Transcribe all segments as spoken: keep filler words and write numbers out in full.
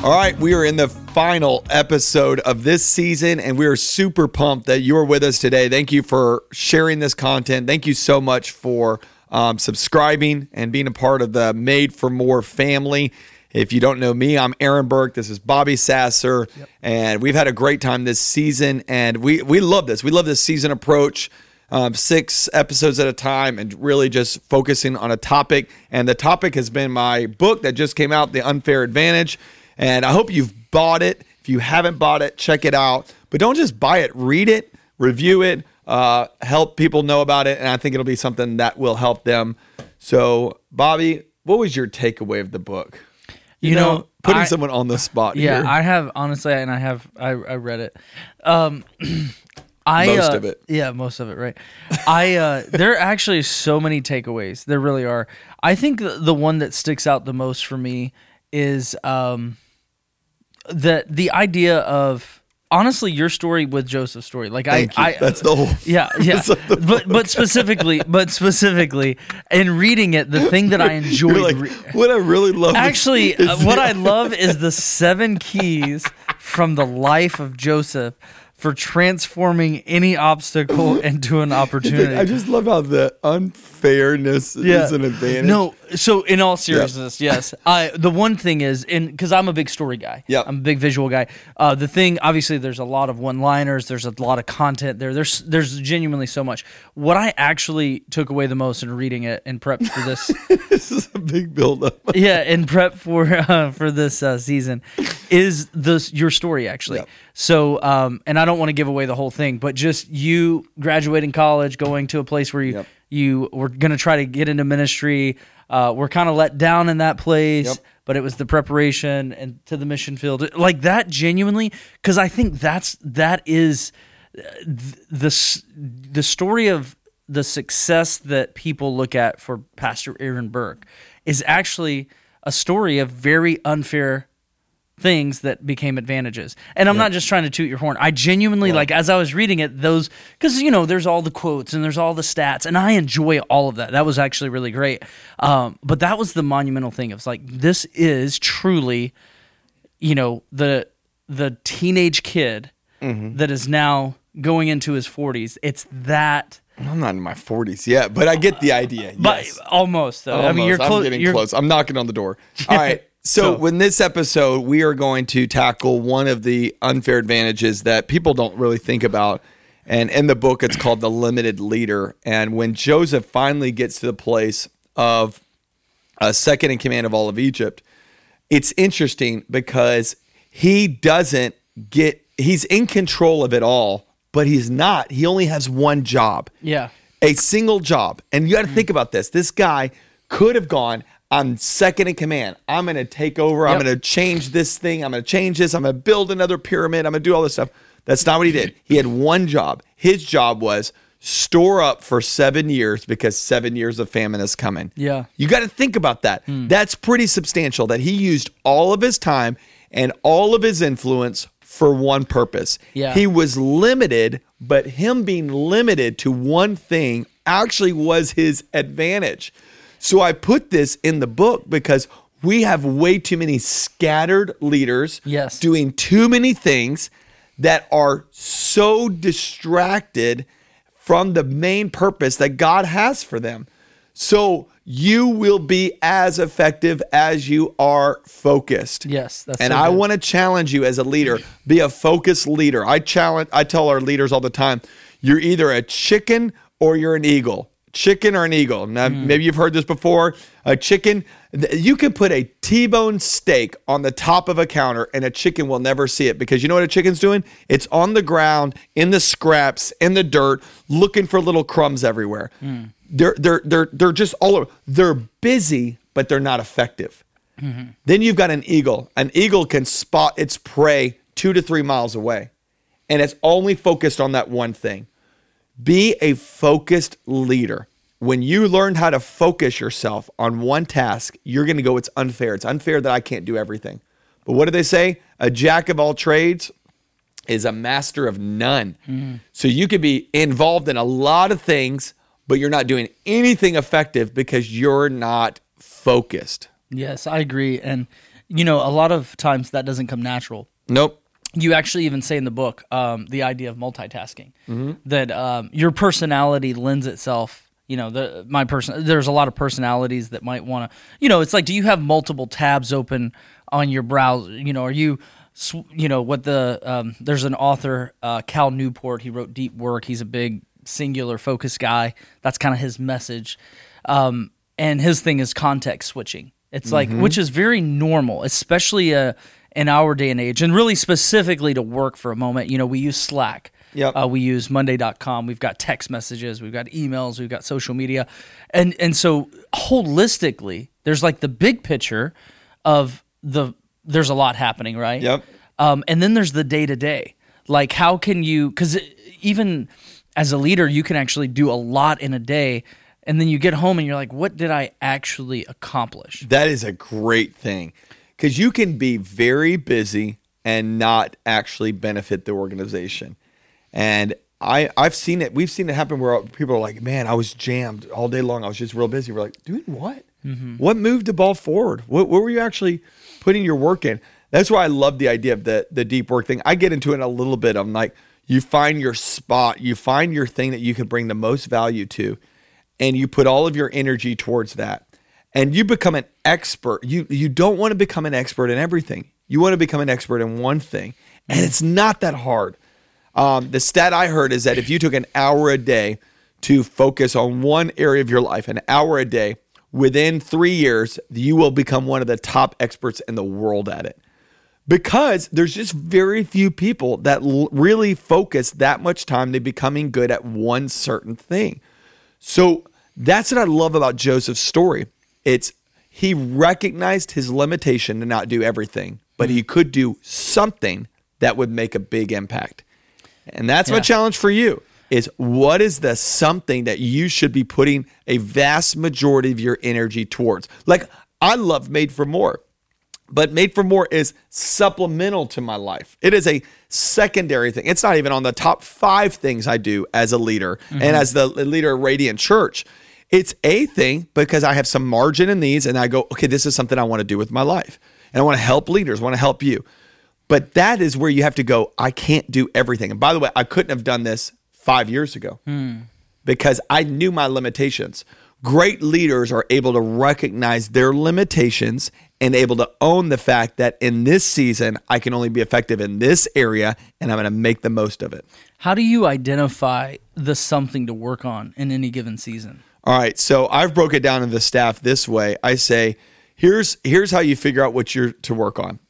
All right, we are in the final episode of this season, and we are super pumped that you're with us today. Thank you for sharing this content. Thank you so much for um, subscribing and being a part of the Made for More family. If you don't know me, I'm Aaron Burke. This is Bobby Sasser, yep. And we've had a great time this season, and we, we love this. We love this season approach, um, six episodes at a time, and really just focusing on a topic. And the topic has been my book that just came out, The Unfair Advantage. And I hope you've bought it. If you haven't bought it, check it out. But don't just buy it. Read it, review it, uh, help people know about it. And I think it'll be something that will help them. So, Bobby, what was your takeaway of the book? You, you know, know, putting I, someone on the spot yeah, here. I have, honestly, and I have, I, I read it. Um, I, most uh, of it. Yeah, most of it, right. I uh, There are actually so many takeaways. There really are. I think the, the one that sticks out the most for me is um, the the idea of, honestly, your story with Joseph's story. Like Thank I, you. I that's the whole. Yeah, yeah. Like but but specifically, but specifically, in reading it, the thing that I enjoyed. Like, re- what I really love. Actually, uh, what I love is the seven keys from the life of Joseph for transforming any obstacle into an opportunity. Like, I just love how the unfairness yeah. is an advantage. No, so in all seriousness, yep. yes. I the one thing is, in because I'm a big story guy. Yep. I'm a big visual guy. Uh, the thing, obviously, there's a lot of one-liners. There's a lot of content there. There's there's genuinely so much. What I actually took away the most in reading it and prep for this. This is a big buildup. yeah, in prep for uh, for this uh, season is this your story actually. Yep. So, um, and I don't want to give away the whole thing, but just you graduating college, going to a place where you yep. you were going to try to get into ministry. Uh, we're kind of let down in that place, yep. but it was the preparation and to the mission field, like that. Genuinely, because I think that's that is the the story of the success that people look at for Pastor Aaron Burke is actually a story of very unfair things that became advantages. And I'm yep. not just trying to toot your horn. I genuinely, yeah. like, as I was reading it, those, because, you know, there's all the quotes and there's all the stats, and I enjoy all of that. That was actually really great. Um, but that was the monumental thing. It was like, this is truly, you know, the the teenage kid mm-hmm. that is now going into his forties. It's that. I'm not in my forties yet, but I get the idea. Yes. But almost, though. Almost. I mean, you're close. I'm getting you're... close. I'm knocking on the door. All right. So, so in this episode, we are going to tackle one of the unfair advantages that people don't really think about. And in the book, it's called The Limited Leader. And when Joseph finally gets to the place of uh, second in command of all of Egypt, it's interesting because he doesn't get, he's in control of it all, but he's not. He only has one job. Yeah. A single job. And you got to mm. think about this. This guy could have gone, I'm second in command. I'm going to take over. Yep. I'm going to change this thing. I'm going to change this. I'm going to build another pyramid. I'm going to do all this stuff. That's not what he did. He had one job. His job was store up for seven years because seven years of famine is coming. Yeah. You got to think about that. Mm. That's pretty substantial that he used all of his time and all of his influence for one purpose. Yeah. He was limited, but him being limited to one thing actually was his advantage. So I put this in the book because we have way too many scattered leaders yes. doing too many things that are so distracted from the main purpose that God has for them. So you will be as effective as you are focused. Yes, that's and so I good. want to challenge you as a leader, be a focused leader. I challenge I tell our leaders all the time, you're either a chicken or you're an eagle. Chicken or an eagle. Now, mm. maybe you've heard this before. A chicken, you can put a T-bone steak on the top of a counter and a chicken will never see it because you know what a chicken's doing? It's on the ground, in the scraps, in the dirt, looking for little crumbs everywhere. Mm. They're they're they're they're just all over. They're busy, but they're not effective. Mm-hmm. Then you've got an eagle. An eagle can spot its prey two to three miles away, and it's only focused on that one thing. Be a focused leader. When you learn how to focus yourself on one task, you're going to go, it's unfair. It's unfair that I can't do everything. But what do they say? A jack of all trades is a master of none. Mm-hmm. So you could be involved in a lot of things, but you're not doing anything effective because you're not focused. Yes, I agree. And you know, a lot of times that doesn't come natural. Nope. You actually even say in the book um, the idea of multitasking, mm-hmm. that um, your personality lends itself. You know, the my person. There's a lot of personalities that might want to. You know, it's like, do you have multiple tabs open on your browser? You know, are you, you know, what the um, there's an author, uh, Cal Newport. He wrote Deep Work. He's a big singular focus guy. That's kind of his message, um, and his thing is context switching. It's like, mm-hmm. which is very normal, especially uh, in our day and age, and really specifically to work for a moment. You know, we use Slack. Yep. Uh, we use Monday dot com. We've got text messages. We've got emails. We've got social media. And and so holistically, there's like the big picture of the, there's a lot happening, right? Yep. Um, and then there's the day-to-day. Like, how can you, because even as a leader, you can actually do a lot in a day, and then you get home and you're like, what did I actually accomplish? That is a great thing, because you can be very busy and not actually benefit the organization. And I, I've seen it. We've seen it happen where people are like, man, I was jammed all day long. I was just real busy. We're like, doing what? Mm-hmm. What moved the ball forward? What, what were you actually putting your work in? That's why I love the idea of the, the deep work thing. I get into it in a little bit. I'm like, you find your spot. You find your thing that you can bring the most value to, and you put all of your energy towards that. And you become an expert. You, you don't want to become an expert in everything. You want to become an expert in one thing. And it's not that hard. Um, the stat I heard is that if you took an hour a day to focus on one area of your life, an hour a day, within three years, you will become one of the top experts in the world at it. Because there's just very few people that l- really focus that much time to becoming good at one certain thing. So that's what I love about Joseph's story. It's he recognized his limitation to not do everything, but he could do something that would make a big impact. And that's yeah. my challenge for you is, what is the something that you should be putting a vast majority of your energy towards? Like, I love Made for More, but Made for More is supplemental to my life. It is a secondary thing. It's not even on the top five things I do as a leader mm-hmm. and as the leader of Radiant Church. It's a thing because I have some margin in these, and I go, okay, this is something I want to do with my life. And I want to help leaders, I want to help you. But that is where you have to go, I can't do everything. And by the way, I couldn't have done this five years ago mm. because I knew my limitations. Great leaders are able to recognize their limitations and able to own the fact that in this season, I can only be effective in this area, and I'm going to make the most of it. How do you identify the something to work on in any given season? All right, so I've broke it down to the staff this way. I say, here's here's how you figure out what you're to work on.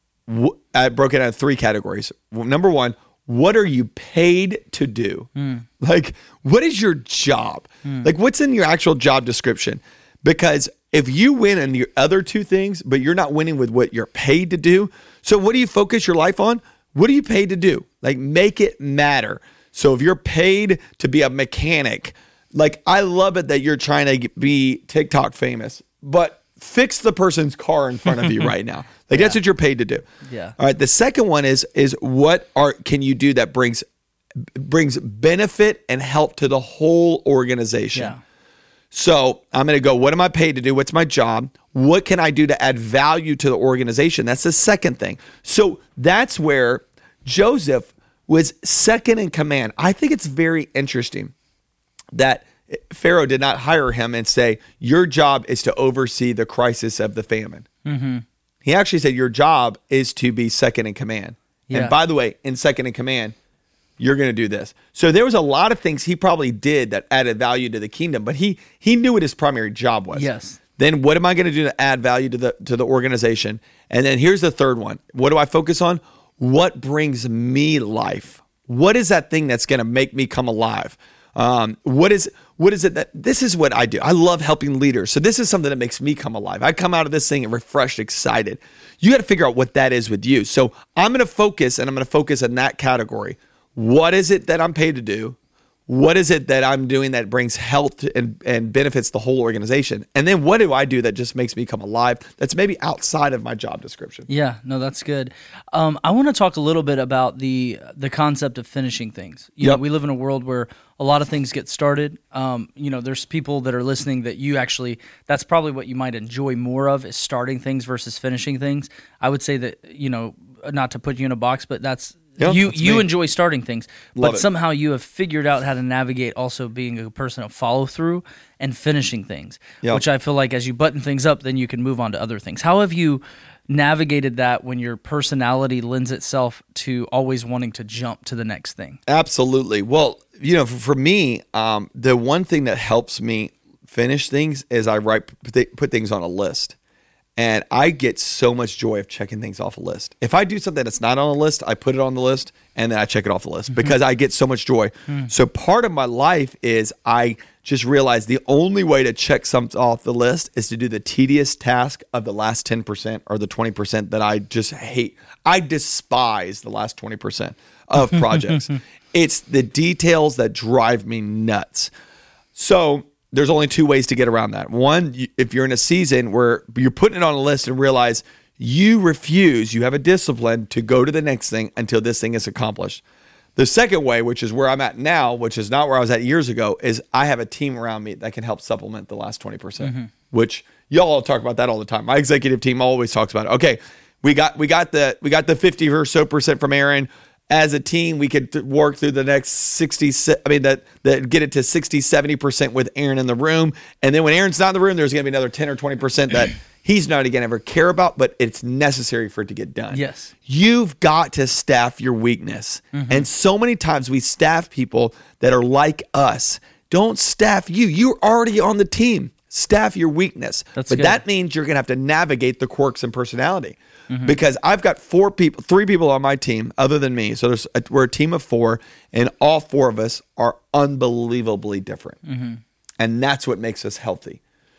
I broke it down into three categories. Number one, what are you paid to do? Mm. Like, what is your job? Mm. Like, what's in your actual job description? Because if you win in your other two things, but you're not winning with what you're paid to do, so what do you focus your life on? What are you paid to do? Like, make it matter. So if you're paid to be a mechanic, like, I love it that you're trying to be TikTok famous, but fix the person's car in front of you right now. Like, yeah. that's what you're paid to do. Yeah. All right. The second one is, is what are, can you do that brings, brings benefit and help to the whole organization? Yeah. So I'm going to go, what am I paid to do? What's my job? What can I do to add value to the organization? That's the second thing. So that's where Joseph was second in command. I think it's very interesting that Pharaoh did not hire him and say, your job is to oversee the crisis of the famine. Mm-hmm. He actually said, your job is to be second in command. Yeah. And by the way, in second in command, you're going to do this. So there was a lot of things he probably did that added value to the kingdom, but he he knew what his primary job was. Yes. Then what am I going to do to add value to the to the organization? And then here's the third one. What do I focus on? What brings me life? What is that thing that's going to make me come alive? Um, what is what is it that this is what I do? I love helping leaders. So this is something that makes me come alive. I come out of this thing refreshed, excited. You got to figure out what that is with you. So I'm going to focus, and I'm going to focus in that category. What is it that I'm paid to do? What is it that I'm doing that brings health and, and benefits the whole organization? And then what do I do that just makes me come alive that's maybe outside of my job description? Yeah, no, that's good. Um, I want to talk a little bit about the the concept of finishing things. You Yep. know, we live in a world where a lot of things get started. Um, you know, there's people that are listening that you actually, that's probably what you might enjoy more of, is starting things versus finishing things. I would say that, you know, not to put you in a box, but that's, Yeah, you that's you me. enjoy starting things, Love but it. somehow you have figured out how to navigate also being a person of follow through and finishing things, Yep. which I feel like as you button things up, then you can move on to other things. How have you navigated that when your personality lends itself to always wanting to jump to the next thing? Absolutely. Well, you know, for, for me, um, the one thing that helps me finish things is I write put things on a list. And I get so much joy of checking things off a list. If I do something that's not on a list, I put it on the list and then I check it off the list mm-hmm. because I get so much joy. Mm. So part of my life is I just realized the only way to check something off the list is to do the tedious task of the last ten percent or the twenty percent that I just hate. I despise the last twenty percent of projects. It's the details that drive me nuts. So there's only two ways to get around that. One, if you're in a season where you're putting it on a list and realize you refuse, you have a discipline to go to the next thing until this thing is accomplished. The second way, which is where I'm at now, which is not where I was at years ago, is I have a team around me that can help supplement the last twenty percent, mm-hmm. which y'all talk about that all the time. My executive team always talks about it. Okay, we got we got the we got the fifty or so percent from Aaron. As a team, we could th- work through the next sixty, I mean, that, that get it to sixty, seventy percent with Aaron in the room. And then when Aaron's not in the room, there's going to be another ten or twenty percent that he's not going to ever care about, but it's necessary for it to get done. Yes. You've got to staff your weakness. Mm-hmm. And so many times we staff people that are like us. Don't staff you. You're already on the team. Staff your weakness. That's but good. That means you're going to have to navigate the quirks and personality. Mm-hmm. Because I've got four people, three people on my team other than me. So there's a, we're a team of four, and all four of us are unbelievably different. Mm-hmm. And that's what makes us healthy.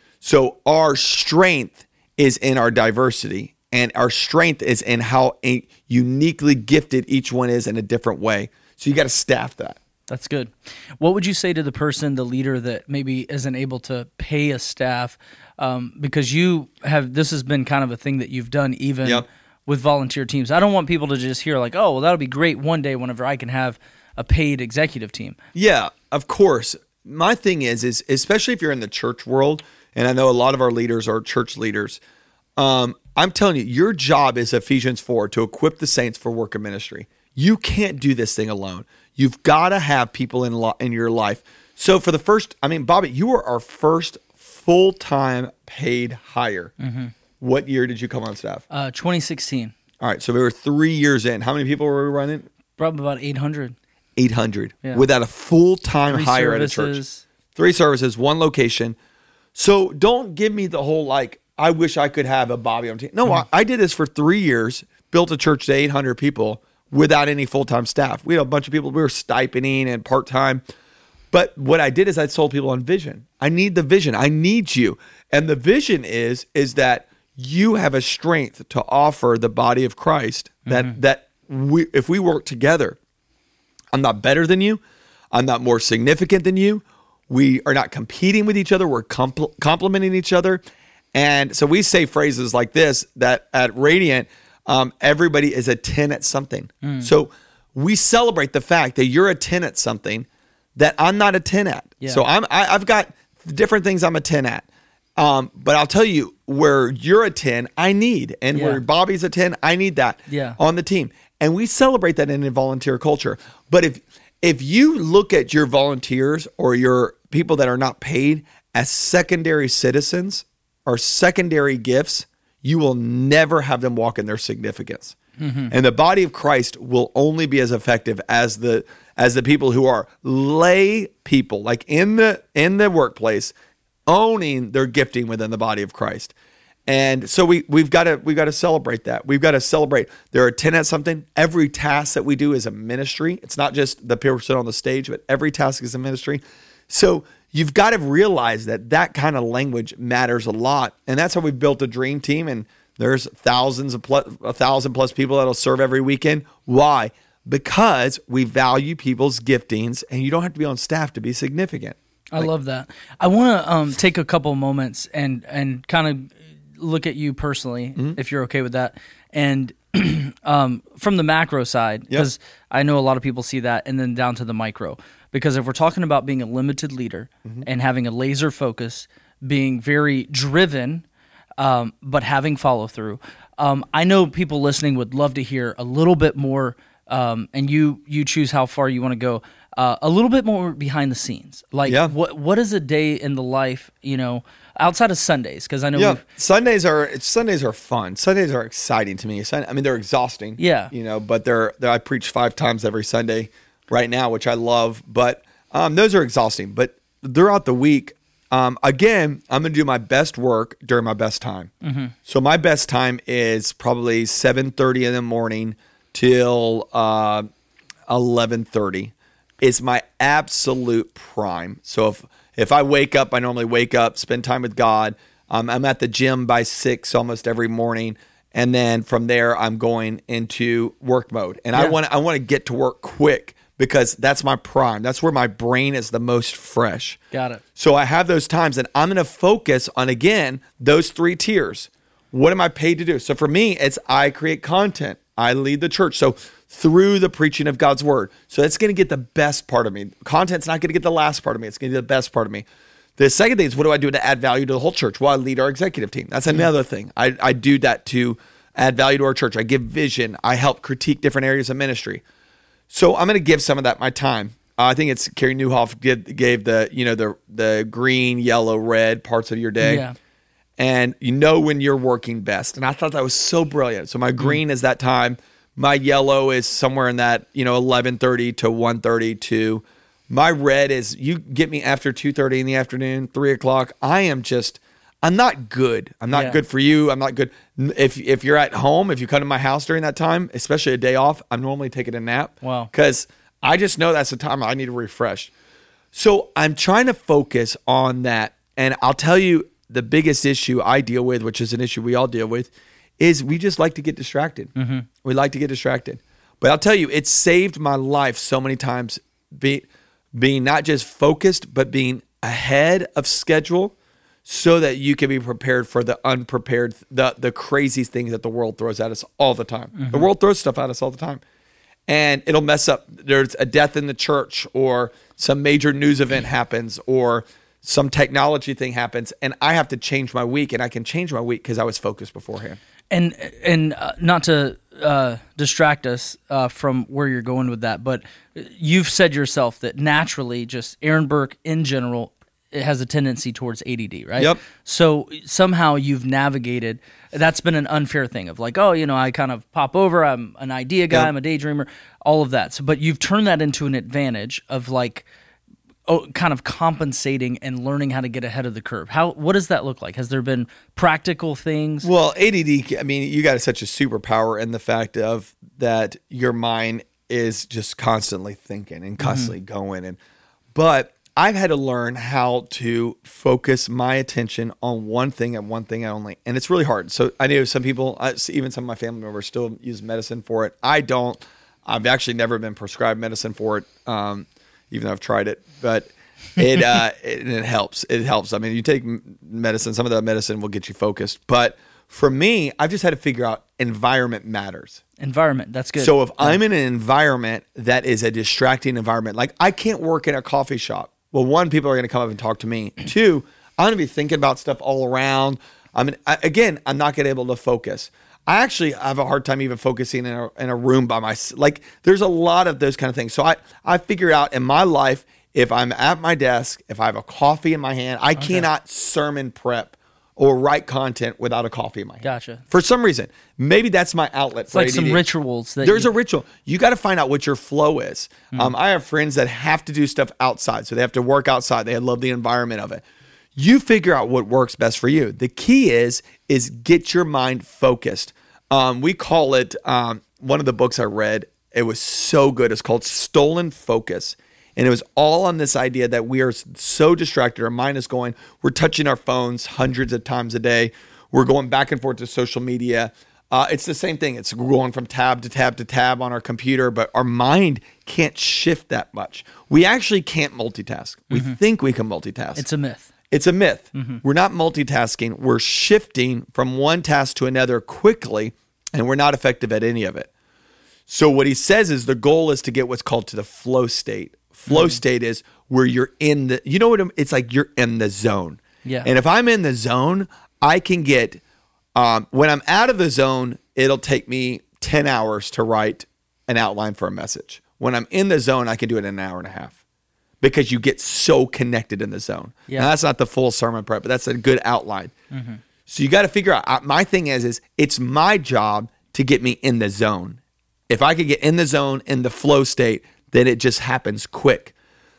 So our strength is in our diversity, and our strength is in how a uniquely gifted each one is in a different way. So you got to staff that. That's good. What would you say to the person, the leader that maybe isn't able to pay a staff? Um, because you have, this has been kind of a thing that you've done even Yep. with volunteer teams. I don't want people to just hear like, oh, well, that'll be great one day whenever I can have a paid executive team. Yeah, of course. My thing is, is especially if you're in the church world, and I know a lot of our leaders are church leaders, um, I'm telling you, your job is Ephesians four, to equip the saints for work of ministry. You can't do this thing alone. You've got to have people in lo- in your life. So for the first, I mean, Bobby, you were our first full-time paid hire. Mm-hmm. What year did you come on staff? Uh, twenty sixteen. All right, so we were three years in. How many people were we running? Probably about eight hundred. eight hundred. Yeah. Without a full-time Three hire at a services. church. Three services, one location. So don't give me the whole, like, I wish I could have a Bobby on team. No, Mm-hmm. I, I did this for three years, built a church to eight hundred people without any full-time staff. We had a bunch of people, we were stipending and part-time. But what I did is I sold people on vision. I need the vision. I need you. And the vision is, is that you have a strength to offer the body of Christ that, mm-hmm. that we, if we work together, I'm not better than you. I'm not more significant than you. We are not competing with each other. We're compl- complementing each other. And so we say phrases like this, that at Radiant, um, everybody is a ten at something. Mm. So we celebrate the fact that you're a ten at something that I'm not a ten at. Yeah. So I'm, I, I've got different things I'm a ten at. Um, but I'll tell you, where you're a ten, I need. And Yeah. where Bobby's a ten, I need that Yeah. on the team. And we celebrate that in a volunteer culture. But if if you look at your volunteers or your people that are not paid as secondary citizens or secondary gifts, you will never have them walk in their significance. Mm-hmm. And the body of Christ will only be as effective as the as the people who are lay people, like in the in the workplace, owning their gifting within the body of Christ. And so we we've got to we've got to celebrate that. We've got to celebrate. There are ten at something. Every task that we do is a ministry. It's not just the person on the stage, but every task is a ministry. So you've got to realize that that kind of language matters a lot, and that's how we've built a dream team. And there's thousands of plus, a thousand plus people that'll serve every weekend. Why? because we value people's giftings, and you don't have to be on staff to be significant. I Like- love that. I want to um, take a couple moments and and kind of look at you personally, Mm-hmm. if you're okay with that, and um, from the macro side, because I know a lot of people see that, and then down to the micro. Because if we're talking about being a limited leader Mm-hmm. and having a laser focus, being very driven, um, but having follow through, um, I know people listening would love to hear a little bit more. Um, and you you choose how far you want to go. Uh, a little bit more behind the scenes, like Yeah. what what is a day in the life, you know, outside of Sundays? Because I know, Yeah, we've, Sundays are it's, Sundays are fun. Sundays are exciting to me. Sun- I mean, they're exhausting. Yeah. you know, but they're, they're I preach five times every Sunday right now, which I love. But um, those are exhausting. But throughout the week, um, again, I'm going to do my best work during my best time. Mm-hmm. So my best time is probably seven thirty in the morning till uh, eleven thirty. Is my absolute prime. So if if I wake up, I normally wake up, spend time with God. Um, I'm at the gym by six almost every morning, and then from there I'm going into work mode. And I Yeah. want I want to get to work quick because that's my prime. That's where my brain is the most fresh. got it. So I have those times, and I'm going to focus on, again, those three tiers. What am I paid to do? So for me, it's I create content. I lead the church. So through the preaching of God's word. So it's going to get the best part of me. Content's not going to get the last part of me. It's going to get the best part of me. The second thing is, what do I do to add value to the whole church? Well, I lead our executive team. That's another thing. I, I do that to add value to our church. I give vision. I help critique different areas of ministry. So I'm going to give some of that my time. Uh, I think it's Carey Nieuwhof gave, gave the, you know, the the green, yellow, red parts of your day. Yeah. And you know when you're working best. And I thought that was so brilliant. So my green is that time. My yellow is somewhere in that, you know, eleven thirty to one thirty-two. My red is, you get me after two thirty in the afternoon, three o'clock. I am just, I'm not good. I'm not Yeah. good for you. I'm not good. If if you're at home, if you come to my house during that time, especially a day off, I'm normally taking a nap. Wow. Because I just know that's the time I need to refresh. So I'm trying to focus on that. And I'll tell you the biggest issue I deal with, which is an issue we all deal with, is we just like to get distracted. Mm-hmm. We like to get distracted. But I'll tell you, it's saved my life so many times, be, being not just focused, but being ahead of schedule so that you can be prepared for the unprepared, the, the crazy things that the world throws at us all the time. Mm-hmm. The world throws stuff at us all the time. And it'll mess up. There's a death in the church, or some major news event happens, or some technology thing happens, and I have to change my week, and I can change my week because I was focused beforehand. And and uh, not to uh, distract us uh, from where you're going with that, but you've said yourself that naturally, just Aaron Burke in general, it has a tendency towards A D D, right? Yep. So somehow you've navigated. That's been an unfair thing of like, oh, you know, I kind of pop over. I'm an idea guy. Yep. I'm a daydreamer. All of that. So, but you've turned that into an advantage of like, oh, kind of compensating and learning how to get ahead of the curve. How? What does that look like? Has there been practical things? Well, A D D, I mean, you got such a superpower in the fact of that your mind is just constantly thinking and constantly mm-hmm. going. And but I've had to learn how to focus my attention on one thing and one thing only. And it's really hard. So I know some people, even some of my family members, still use medicine for it. I don't. I've actually never been prescribed medicine for it, um, even though I've tried it. But it, uh, it it helps. It helps. I mean, you take medicine, some of that medicine will get you focused. But for me, I've just had to figure out environment matters. Environment, that's good. So if yeah. I'm in an environment that is a distracting environment, like I can't work in a coffee shop. Well, one, people are going to come up and talk to me. Two, I'm going to be thinking about stuff all around. I mean, I, again, I'm not going to be able to focus. I actually have a hard time even focusing in a, in a room by myself. Like, there's a lot of those kind of things. So I, I figure out in my life, if I'm at my desk, if I have a coffee in my hand, I okay. cannot sermon prep or write content without a coffee in my hand. Gotcha. For some reason. Maybe that's my outlet it's for like A D D. Some rituals. That There's you... a ritual. You got to find out what your flow is. Mm. Um, I have friends that have to do stuff outside. So they have to work outside. They love the environment of it. You figure out what works best for you. The key is, is get your mind focused. Um, we call it, um, one of the books I read, it was so good. It's called Stolen Focus. And it was all on this idea that we are so distracted. Our mind is going, we're touching our phones hundreds of times a day. We're going back and forth to social media. Uh, it's the same thing. It's going from tab to tab to tab on our computer, but our mind can't shift that much. We actually can't multitask. We mm-hmm. think we can multitask. It's a myth. It's a myth. Mm-hmm. We're not multitasking. We're shifting from one task to another quickly, and we're not effective at any of it. So what he says is the goal is to get what's called to the flow state. Flow mm-hmm. state is where you're in the, you know what, it's like you're in the zone. Yeah. And if I'm in the zone, I can get, um, when I'm out of the zone, it'll take me ten hours to write an outline for a message. When I'm in the zone, I can do it in an hour and a half because you get so connected in the zone. Yeah. Now, that's not the full sermon prep, but that's a good outline. Mm-hmm. So you got to figure out, my thing is, is it's my job to get me in the zone. If I could get in the zone, in the flow state, then it just happens quick.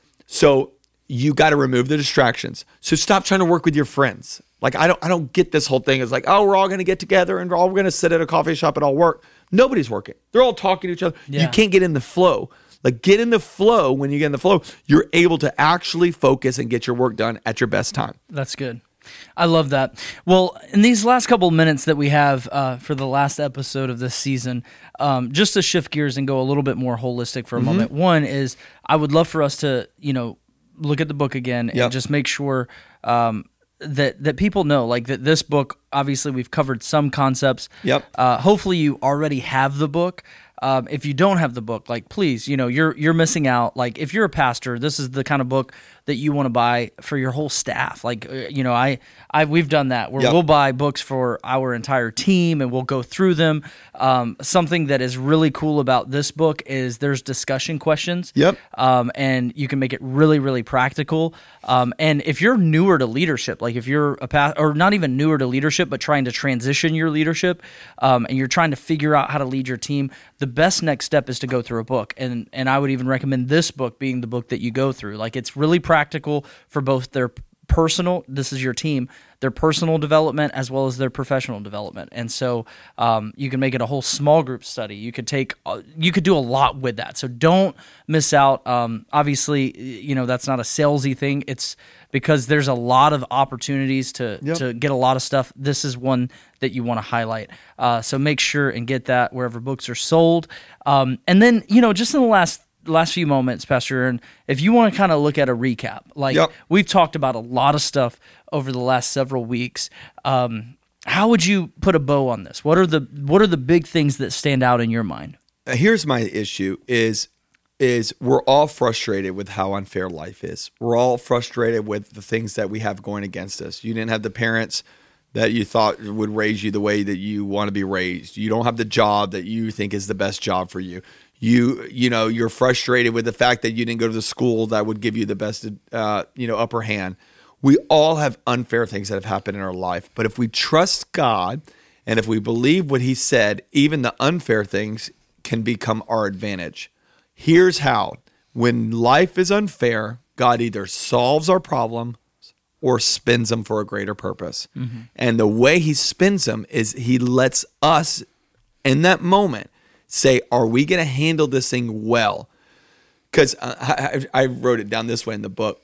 So you got to remove the distractions. So stop trying to work with your friends. Like, I don't I don't get this whole thing. It's like, oh, we're all going to get together and we're all going to sit at a coffee shop and all work. Nobody's working. They're all talking to each other. Yeah. You can't get in the flow. Like, get in the flow. When you get in the flow, you're able to actually focus and get your work done at your best time. That's good. I love that. Well, in these last couple of minutes that we have uh, for the last episode of this season, um, just to shift gears and go a little bit more holistic for a mm-hmm. moment. One is I would love for us to, you know, look at the book again and yep. just make sure um, that that people know, like, that this book, obviously we've covered some concepts. Yep. Uh, hopefully you already have the book. Um, if you don't have the book, like, please, you know, you're you're missing out. Like, if you're a pastor, this is the kind of book that you want to buy for your whole staff. Like, you know, I, I we've done that where yep. we'll buy books for our entire team and we'll go through them. Um, something that is really cool about this book is there's discussion questions. Yep. Um, and you can make it really, really practical. Um, and if you're newer to leadership, like if you're a past, or not even newer to leadership, but trying to transition your leadership, um, and you're trying to figure out how to lead your team, the best next step is to go through a book. And and I would even recommend this book being the book that you go through. Like, it's really practical for both their personal, this is your team, their personal development as well as their professional development. And so um, you can make it a whole small group study. You could take, uh, you could do a lot with that. So don't miss out. Um, obviously, you know, that's not a salesy thing. It's because there's a lot of opportunities to, yep. to get a lot of stuff. This is one that you want to highlight. Uh, so make sure and get that wherever books are sold. Um, and then, you know, just in the last last few moments, Pastor Aaron, if you want to kind of look at a recap, like yep. we've talked about a lot of stuff over the last several weeks. Um, how would you put a bow on this? What are the what are the big things that stand out in your mind? Here's my issue is is we're all frustrated with how unfair life is. We're all frustrated with the things that we have going against us. You didn't have the parents that you thought would raise you the way that you want to be raised. You don't have the job that you think is the best job for you. You, you know, you're frustrated with the fact that you didn't go to the school that would give you the best, uh, you know, upper hand. We all have unfair things that have happened in our life. But if we trust God and if we believe what he said, even the unfair things can become our advantage. Here's how. When life is unfair, God either solves our problem or spins them for a greater purpose. Mm-hmm. And the way he spins them is he lets us, in that moment, say, are we going to handle this thing well? Because uh, I, I wrote it down this way in the book.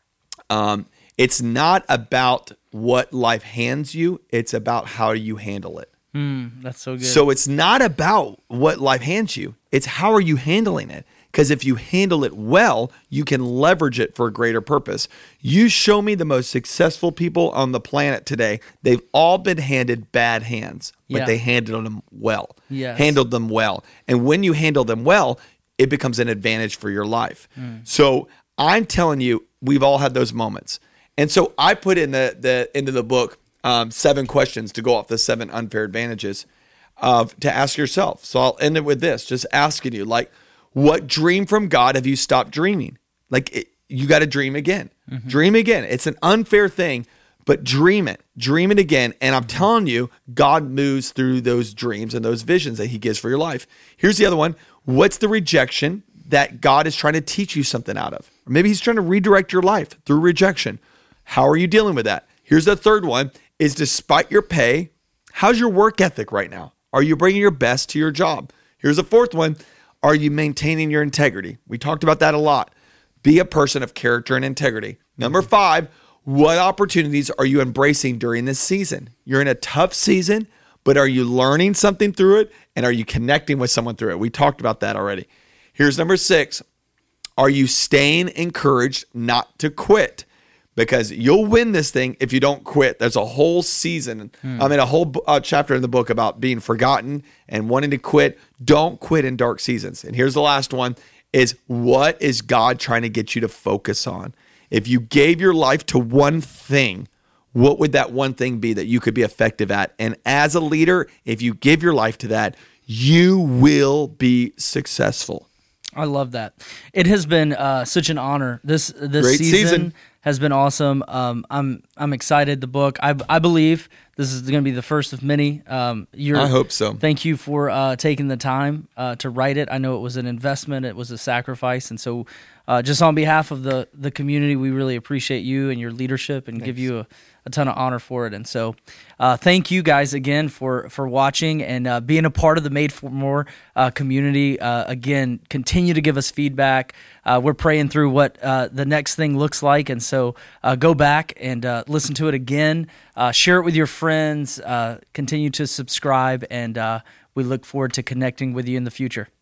Um, it's not about what life hands you. It's about how you handle it. Mm, that's so good. So it's not about what life hands you. It's how are you handling it? Because if you handle it well, you can leverage it for a greater purpose. You show me the most successful people on the planet today. They've all been handed bad hands, but yeah. they handled them well. Yes. Handled them well. And when you handle them well, it becomes an advantage for your life. Mm. So I'm telling you, we've all had those moments. And so I put in the, the into the book um, seven questions to go off the seven unfair advantages of to ask yourself. So I'll end it with this, just asking you, like, what dream from God have you stopped dreaming? Like, it, you got to dream again. Mm-hmm. Dream again. It's an unfair thing, but dream it. Dream it again. And I'm telling you, God moves through those dreams and those visions that he gives for your life. Here's the other one. What's the rejection that God is trying to teach you something out of? Or maybe he's trying to redirect your life through rejection. How are you dealing with that? Here's the third one is despite your pay, how's your work ethic right now? Are you bringing your best to your job? Here's the fourth one. Are you maintaining your integrity? We talked about that a lot. Be a person of character and integrity. Number five, what opportunities are you embracing during this season? You're in a tough season, but are you learning something through it? And are you connecting with someone through it? We talked about that already. Here's number six. Are you staying encouraged not to quit? Because you'll win this thing if you don't quit. There's a whole season, hmm. I mean, a whole uh, chapter in the book about being forgotten and wanting to quit. Don't quit in dark seasons. And here's the last one is, what is God trying to get you to focus on? If you gave your life to one thing, what would that one thing be that you could be effective at? And as a leader, if you give your life to that, you will be successful. I love that. It has been uh, such an honor. This this Great season, season has been awesome. Um, I'm I'm excited. The book, I I believe this is going to be the first of many. Um, you're, I hope so. Thank you for uh, taking the time uh, to write it. I know it was an investment. It was a sacrifice, and so uh, just on behalf of the the community, we really appreciate you and your leadership, and Thanks. give you a, a ton of honor for it. And so, uh, thank you guys again for for watching and uh, being a part of the Made for More uh, community. Uh, again, continue to give us feedback. Uh, we're praying through what uh, the next thing looks like, and so uh, go back and uh, listen to it again. Uh, share it with your friends. Uh, continue to subscribe, and uh, we look forward to connecting with you in the future.